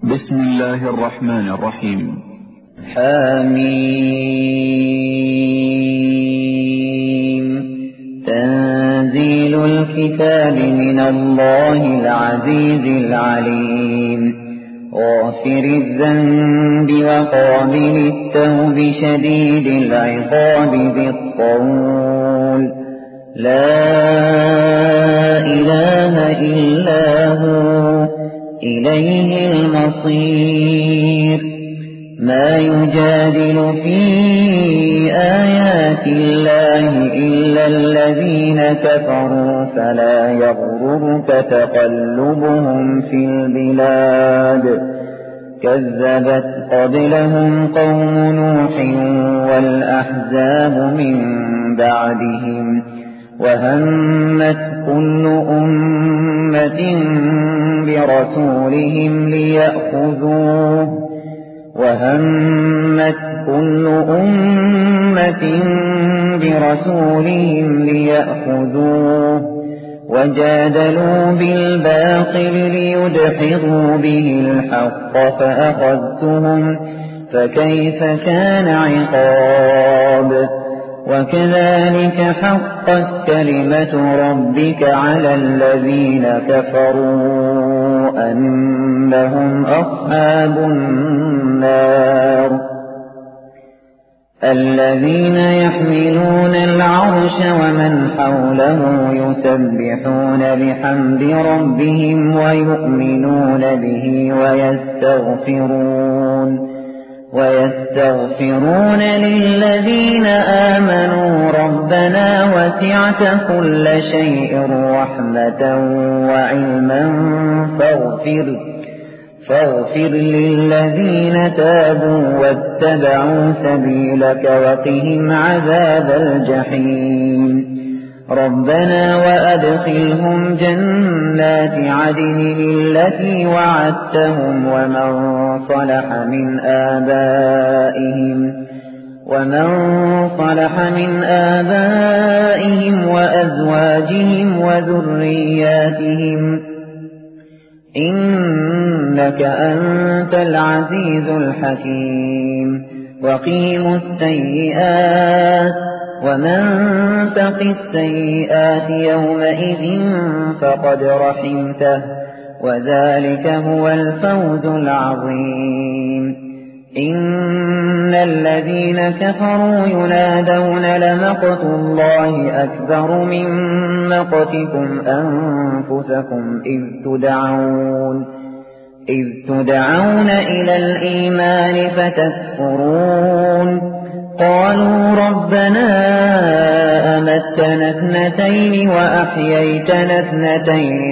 بسم الله الرحمن الرحيم. حميم. تنزيل الكتاب من الله العزيز العليم. غافر الذنب وقابل التوب شديد العقاب ذي الطول. لا إله إلا هو إليه المصير. ما يجادل في آيات الله إلا الذين كفروا فلا يغررك تقلبهم في البلاد. كذبت قبلهم قوم نوح والأحزاب من بعدهم وهمت كل أمة برسولهم ليأخذوه وجادلوا بالباطل ليدحضوا به الحق فأخذتهم فكيف كان عقاب. وكذلك حقت كلمة ربك على الذين كفروا أنهم أصحاب النار. الذين يحملون العرش ومن حوله يسبحون بحمد ربهم ويؤمنون به ويستغفرون للذين آمنوا ربنا وسعت كل شيء رحمة وعلما فاغفر للذين تابوا واتبعوا سبيلك وقهم عذاب الجحيم. ربنا وأدخلهم جنات عدن التي وعدتهم ومن صلح من آبائهم وأزواجهم وذرياتهم إنك أنت العزيز الحكيم. وقيموا السيئات ومن تق السيئات يومئذ فقد رحمته وذلك هو الفوز العظيم. إن الذين كفروا ينادون لمقت الله أكبر من مقتكم أنفسكم إذ تدعون إلى الإيمان فتكفرون. قالوا ربنا أمتنا اثنتين وأحييتنا اثنتين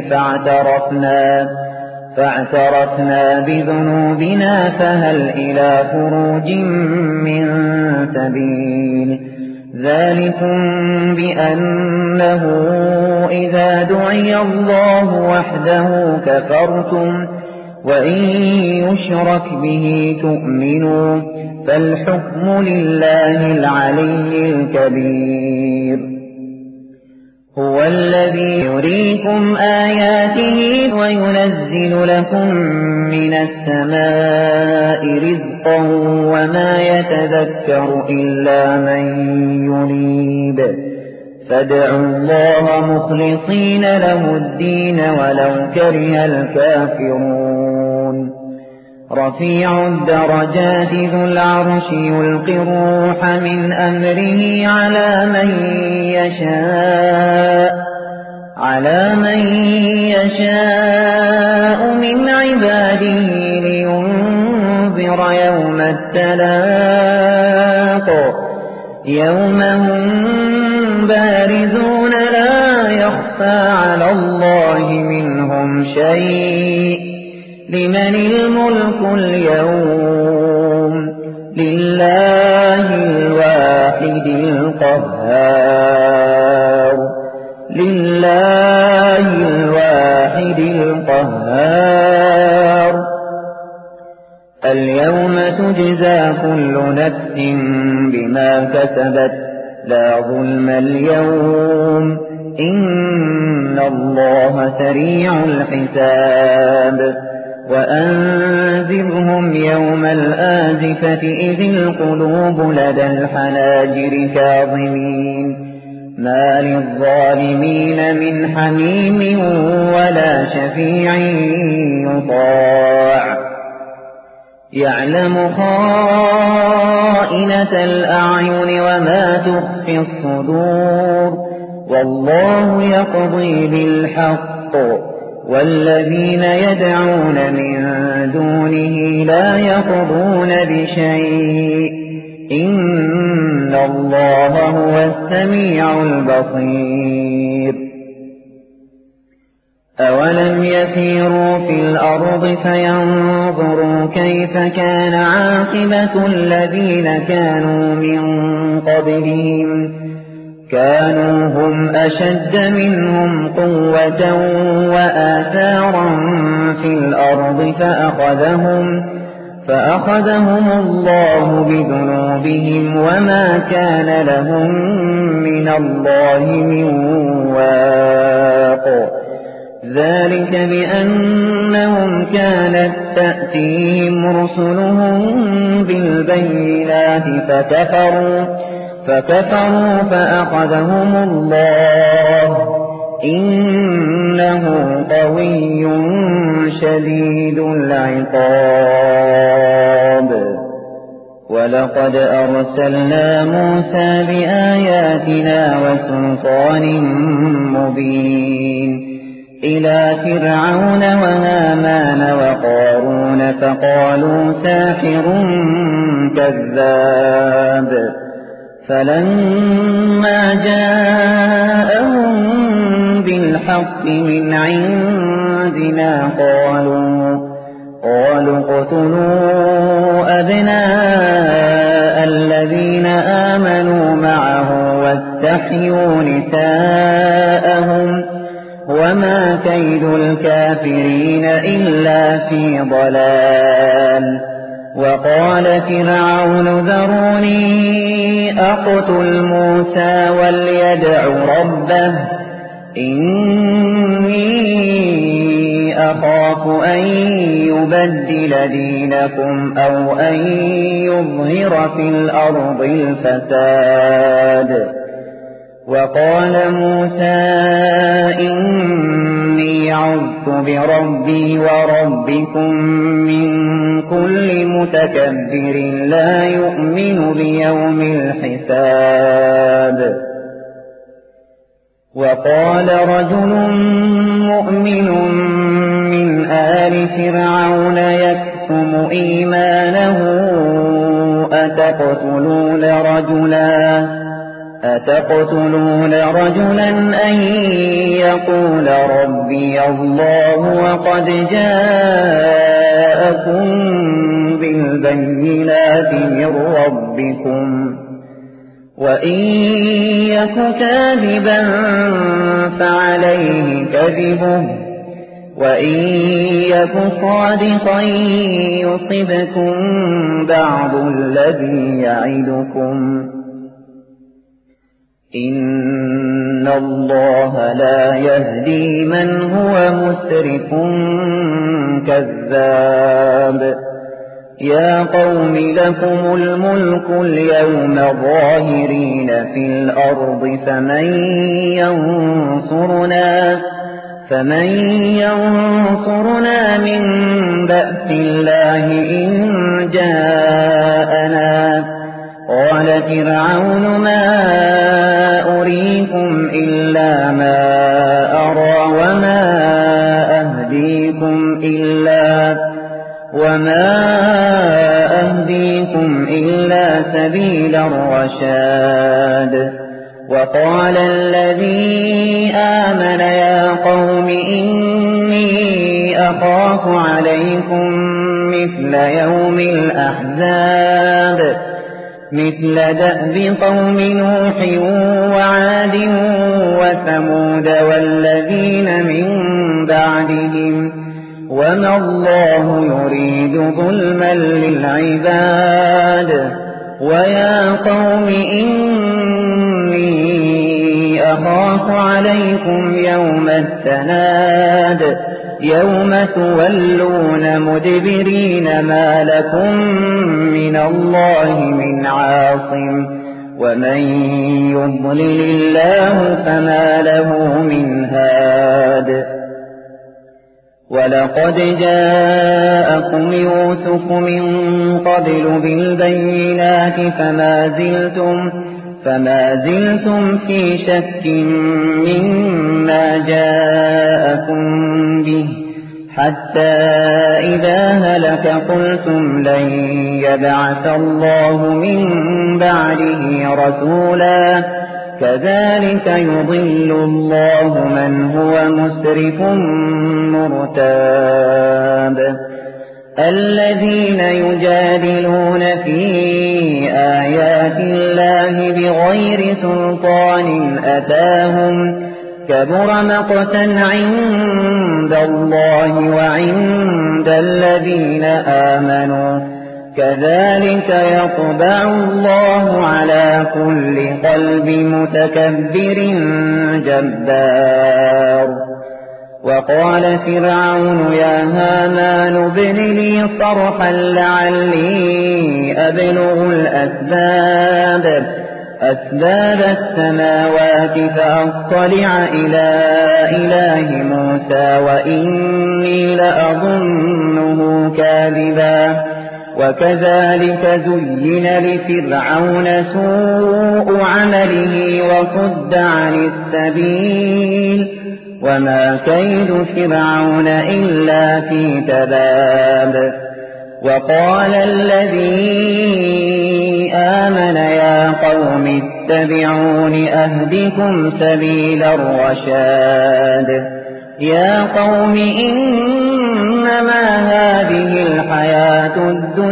فاعترفنا بذنوبنا فهل إلى خروج من سبيل. ذلكم بأنه إذا دعي الله وحده كفرتم وإن يشرك به تؤمنوا فالحكم لله العلي الكبير. هو الذي يريكم آياته وينزل لكم من السماء رزقا وما يتذكر إلا من ينيب. فادعوا الله مخلصين له الدين ولو كره الكافرون. رفيع الدرجات ذو العرش يلقي الروح من أمره على من يشاء من عباده لينذر يوم التلاق. يوم هم بارزون لا يخفى على الله منهم شيء. لمن الملك اليوم؟ لله الواحد القهار. اليوم تجزى كل نفس بما كسبت لا ظلم اليوم إن الله سريع الحساب. وأنذر الآزفة إذ القلوب لدى الحناجر كاظمين ما للظالمين من حميم ولا شفيع يطاع يعلم خائنة الأعين وما تخفي الصدور والله يقضي بالحق والذين يدعون من دونه لا يقضون بشيء إن الله هو السميع البصير أولم يسيروا في الأرض فينظروا كيف كان عاقبة الذين كانوا من قبلهم كانوا هم أشد منهم قوة وآثارا في الأرض فأخذهم الله بذنوبهم وما كان لهم من الله من واق ذلك بأنهم كانت تأتيهم رسلهم بالبينات فكفروا فأخذهم الله إنه قوي شديد العقاب ولقد أرسلنا موسى بآياتنا وسلطان مبين إلى فرعون وهامان وقارون فقالوا ساحر كذاب فلما جاءهم بالحق من عندنا قالوا اقتلوا أبناء الذين آمنوا معه واستحيوا نساءهم وما كيد الكافرين إلا في ضلال وقال فرعون ذروني أقتل موسى وليدع ربه إني أخاف أن يبدل دينكم أو أن يظهر في الأرض الفساد وقال موسى إني عذت بربي وربكم من كل متكبر لا يؤمن بيوم الحساب وقال رجل مؤمن من آل فرعون يكتم إيمانه أتقتلون رجلا أن يقول ربي الله وقد جاءكم بالبينات من ربكم وإن يك كاذبا فعليه كذبه وإن يك صادقا يصبكم بعض الذي يعدكم إن الله لا يهدي من هو مسرف كذاب يا قوم لكم الملك اليوم ظاهرين في الأرض فمن ينصرنا من بأس الله إن جاءنا قال فرعون ما أريكم إلا ما أرى وما أهديكم إلا سبيل الرشاد وقال الذي آمن يا قوم إني أخاف عليكم مثل يوم الأحزاب مثل دأب قوم نوح وعاد وثمود والذين من بعدهم وما الله يريد ظلما للعباد ويا قوم إني أخاف عليكم يوم التناد يوم تولون مدبرين ما لكم من الله من عاصم ومن يضلل الله فما له من هاد ولقد جاءكم يوسف من قبل بالبينات فما زلتم في شك مما جاءكم به حتى إذا هلك قلتم لن يبعث الله من بعده رسولا كذلك يضل الله من هو مسرف مرتاب الذين يجادلون في آيات الله بغير سلطان أتاهم كبر مقتا عند الله وعند الذين آمنوا كذلك يطبع الله على كل قلب متكبر جبار وقال فرعون يا هامان ابن لي صرحا لعلي أبلغ أسباب السماوات فأطلع إلى إله موسى وإني لأظنه كاذبا وكذلك زين لفرعون سوء عمله وصد عن السبيل وما كيد فرعون إلا في تباب وقال الذي آمن يا قوم اتبعون أهدكم سبيل الرشاد يا قوم إنما هذه الحياة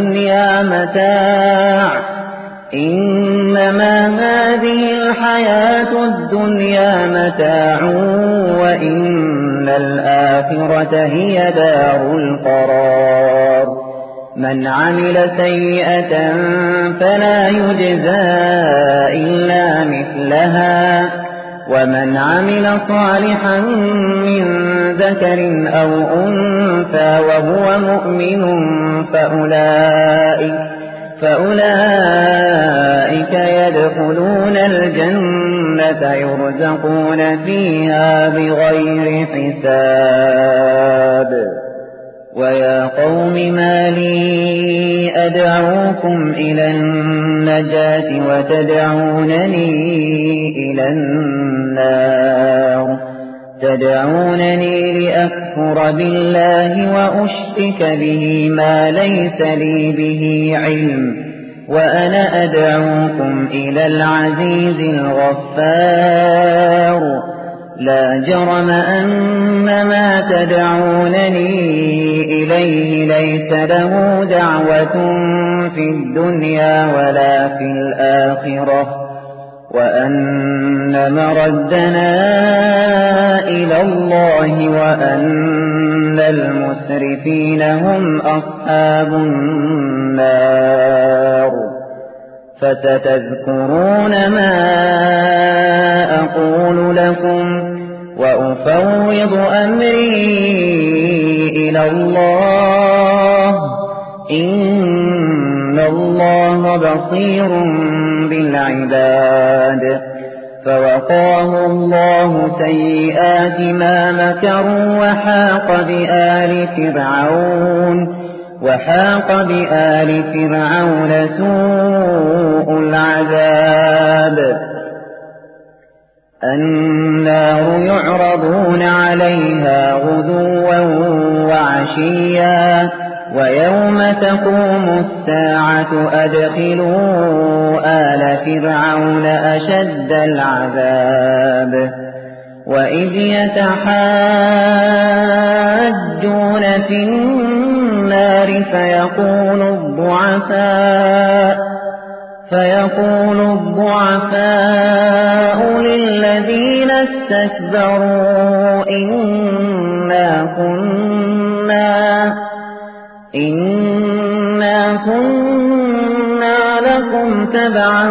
الدنيا متاع وإن الآخرة هي دار القرار من عمل سيئة فلا يجزى إلا مثلها ومن عمل صالحا من ذكر أو أنثى وهو مؤمن فأولئك يدخلون الجنة يرزقون فيها بغير حساب ويا قوم ما لي أدعوكم إلى النجاة وتدعونني إلى النار تدعونني لأكفر بالله وأشرك به ما ليس لي به علم وأنا أدعوكم إلى العزيز الغفار لا جرم أن ما تدعونني إليه ليس له دعوة في الدنيا ولا في الآخرة وأن مردنا إلى الله وأن المسرفين هم أصحاب النار فستذكرون ما أقول لكم وأفوض أمري إلى الله إن الله بصير بالعباد فوقاه الله سيئات ما مكروا وحاق بآل فرعون سوء العذاب النار يعرضون عليها غدوا وعشيا ويوم تقوم الساعة أدخلوا آل فرعون أشد العذاب وإذ يتحاجون في النار فيقول الضعفاء للذين استكبروا إنا كنا لكم تبعا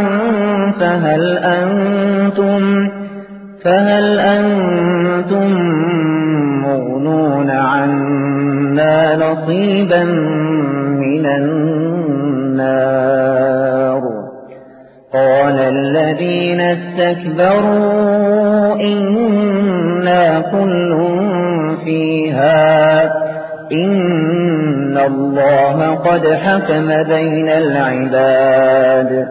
فهل أنتم مغنون عنا نصيبا من النار. قال الذين استكبروا إنا كل فيها إن الله قد حكم بين العباد.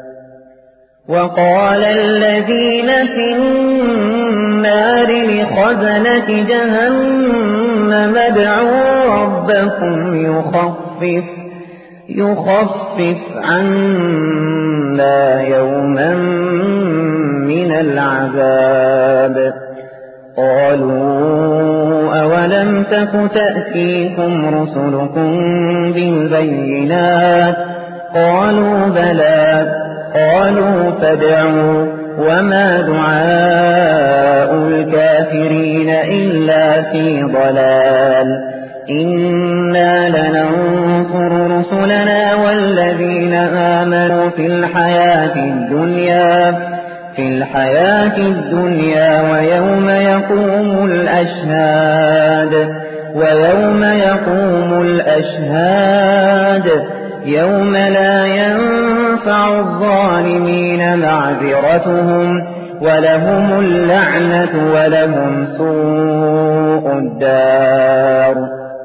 وقال الذين في النار لخزنة جهنم ادعوا ربكم يخفف عنا يوما من العذاب. قالوا أولم تك تأتيكم رسلكم بالبينات؟ قالوا بلى. قالوا فادعوا وما دعاء الكافرين إلا في ضلال. إنا لننصر رسلنا والذين آمنوا في الحياة الدنيا ويوم يقوم الأشهاد يوم لا ينفع الظالمين معذرتهم ولهم اللعنة ولهم سوء الدار.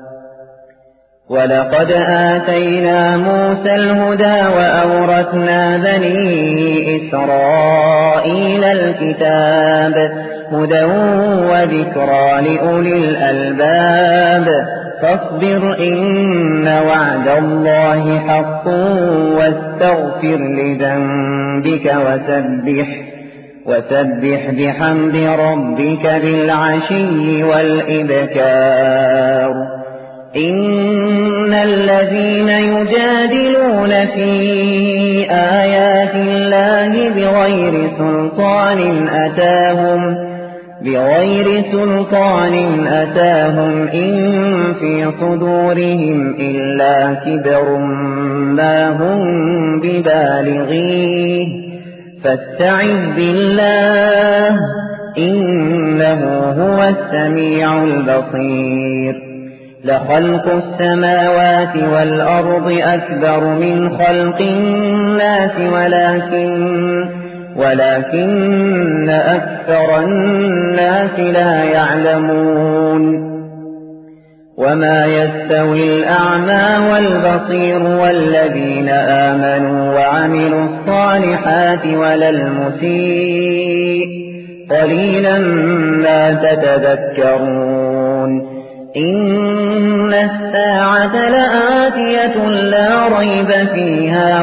ولقد آتينا موسى الهدى وأورثنا بني إسرائيل الكتاب هدى وذكرى لأولي الألباب. فاصبر إن وعد الله حق واستغفر لذنبك وسبح بحمد ربك بالعشي والإبكار. إن الذين يجادلون في آيات الله بغير سلطان أتاهم إن في صدورهم إلا كبر ما هم ببالغيه فاستعذ بالله إنه هو السميع البصير. لخلق السماوات والأرض أكبر من خلق الناس ولكن أكثر الناس لا يعلمون. وما يستوي الأعمى والبصير والذين آمنوا وعملوا الصالحات ولا المسيء قليلا ما تتذكرون. إن الساعة لآتية لا ريب فيها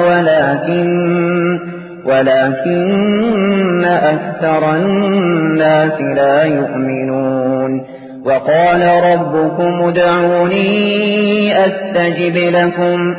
ولكن أكثر الناس لا يؤمنون. وقال ربكم ادعوني أستجب لكم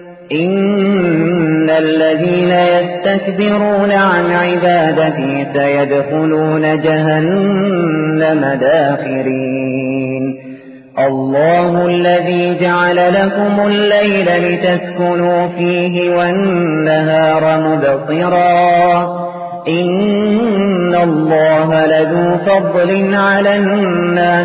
إن الذين يستكبرون عن عبادتي سيدخلون جهنم داخرين. الله الذي جعل لكم الليل لتسكنوا فيه والنهار مبصرا إن الله لذو فضل على الناس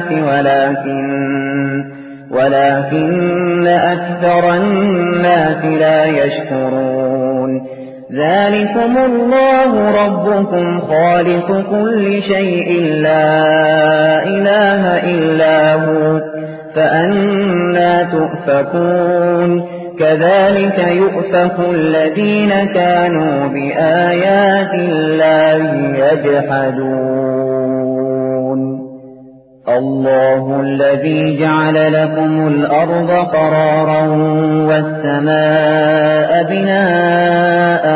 ولكن أكثر الناس لا يشكرون. ذلكم الله ربكم خالق كل شيء لا إله إلا هو فأنى تؤفكون. كذلك يؤفك الذين كانوا بآيات الله يجحدون. الله الذي جعل لكم الأرض قرارا والسماء بناء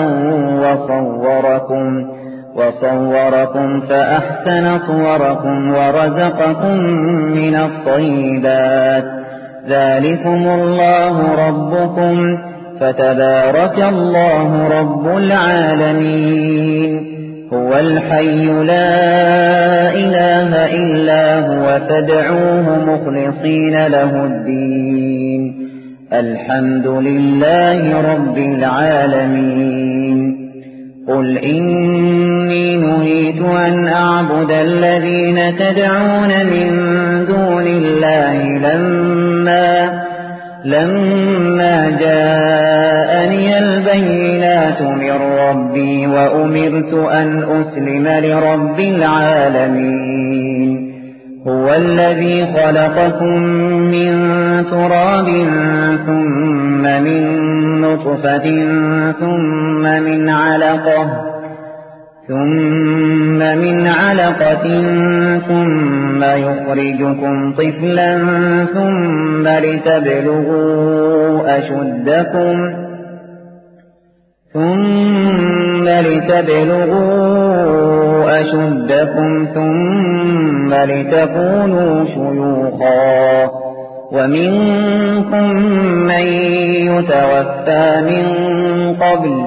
وصوركم فأحسن صوركم ورزقكم من الطيبات. ذلكم الله ربكم فتبارك الله رب العالمين. هو الحي لا إله إلا هو فادعوه مخلصين له الدين. الحمد لله رب العالمين. قل إني نهيت أن أعبد الذين تدعون من دون الله لما جاءني البينات من ربي وأمرت أن أسلم لرب العالمين هو الذي خلقكم من تراب ثم من نطفة ثم من علقة ثم يخرجكم طفلا ثم لتبلغوا أشدكم ثم لتكونوا شيوخا ومنكم من يتوفى من قبل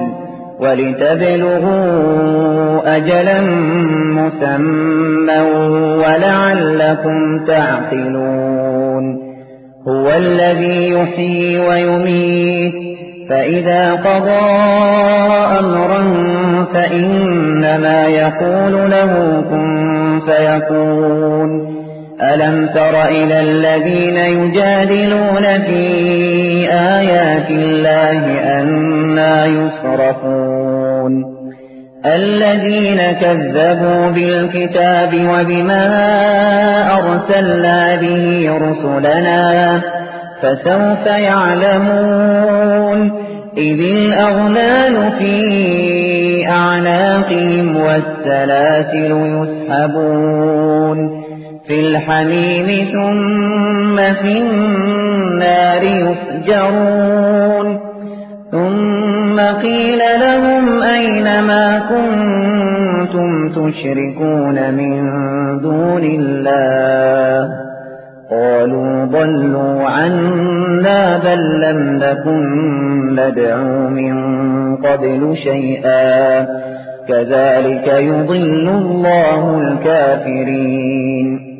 ولتبلغوا أجلا مسمى ولعلكم تعقلون هو الذي يحيي ويميت فإذا قضى أمرا فإنما يقول له كن فيكون ألم تر إلى الذين يجادلون في آيات الله أنى يصرفون الذين كذبوا بالكتاب وبما أرسلنا به رسلنا فسوف يعلمون إذ الأغلال في أعناقهم والسلاسل يسحبون في الحميم ثم في النار يسجرون ثم قيل لهم أين ما كنتم تشركون من دون الله قالوا ضلوا عنا بل لم نكن ندعو من قبل شيئا كذلك يضل الله الكافرين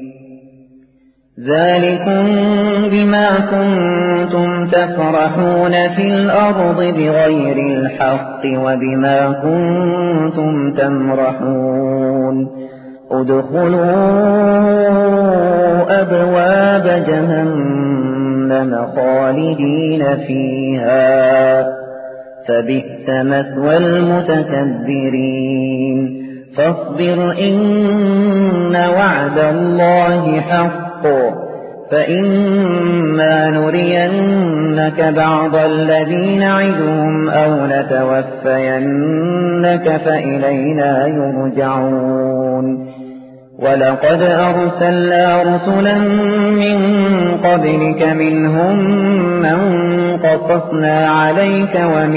ذلكم بما كنتم تفرحون في الأرض بغير الحق وبما كنتم تمرحون ادخلوا أبواب جهنم خالدين فيها فبئس مثوى المتكبرين فاصبر إن وعد الله حق فإما نرينك بعض الذي نعدهم أو نتوفينك فإلينا يرجعون ولقد أرسلنا رسلا من قبلك منهم من قصصنا عليك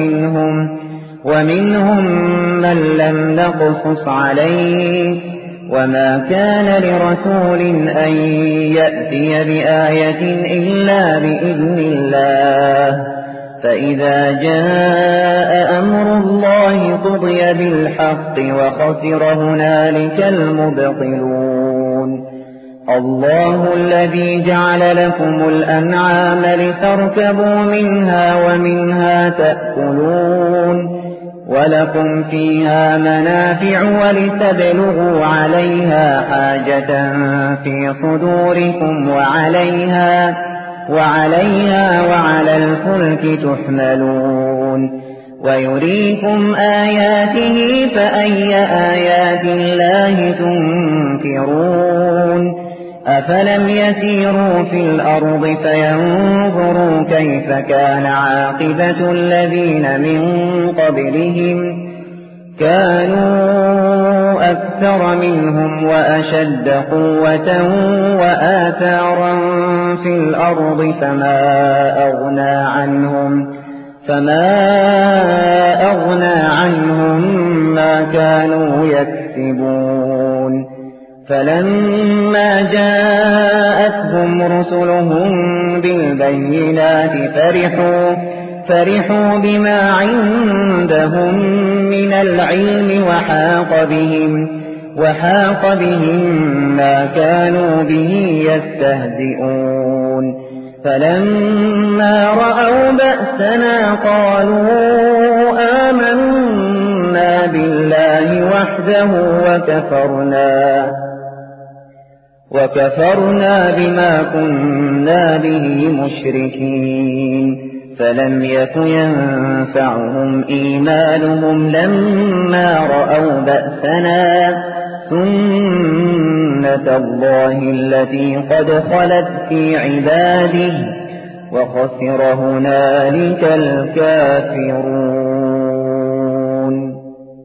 ومنهم من لم نقصص عليك وما كان لرسول أن يأتي بآية إلا بإذن الله فإذا جاء أمر الله قضي بالحق وخسر هنالك المبطلون الله الذي جعل لكم الأنعام لتركبوا منها ومنها تأكلون ولكم فيها منافع ولتبلغوا عليها حاجة في صدوركم وعليها وعلى الفلك تحملون ويريكم آياته فأي آيات الله تنكرون أفلم يسيروا في الأرض فينظروا كيف كان عاقبة الذين من قبلهم كانوا أكثر منهم وأشد قوة وآثارا في الأرض فما أغنى عنهم ما كانوا يكسبون فلما جاءتهم رسلهم بالبينات فرحوا بما عندهم من العلم وحاق بهم ما كانوا به يستهزئون فلما رأوا بأسنا قالوا آمنا بالله وحده وكفرنا بما كنا به مشركين فلم يك ينفعهم إيمانهم لما رأوا بأسنا سنة الله التي قد خلت في عباده وخسر هنالك الكافرون